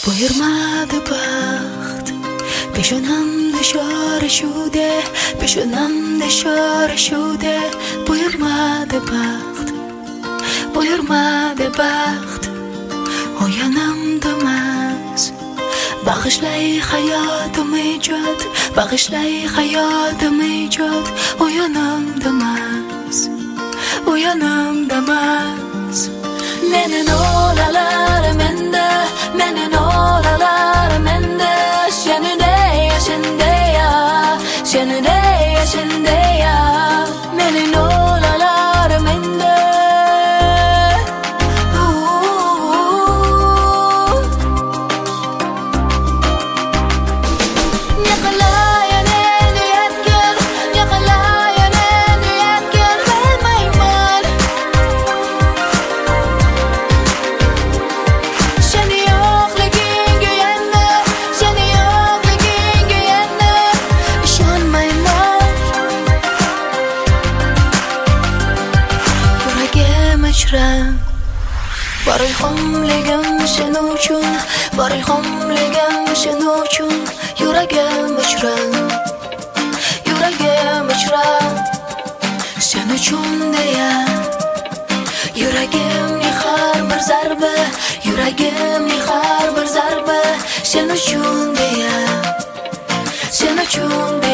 buyurmadi baxt. Peshonamda shora shude, peshonamda shora shude. Buyurmadi baxt, buyurmadi baxt. Oyanamda mas, bag'ishlay hayotim ijod, bag'ishlay hayotim ijod. Oyanamda mas, oyanamda mas. Meni nolalar menda, meni nolalar menda. Sendeya, meni nolalar menda. Yaqalayan endi yetgil, yaqalayan endi yetgil bilmayman. Seni yo'qligingga endi, seni yo'qligingga endi ishonmayman. Yuragim ichram, bor ilhomligim sen uchun, bor ilhomligim sen uchun. Yuragim ichram, yuragim ichram sen uchun deya. Yuragimning har bir zarbi, yuragimning har bir zarbi sen uchun deya, sen uchun deya.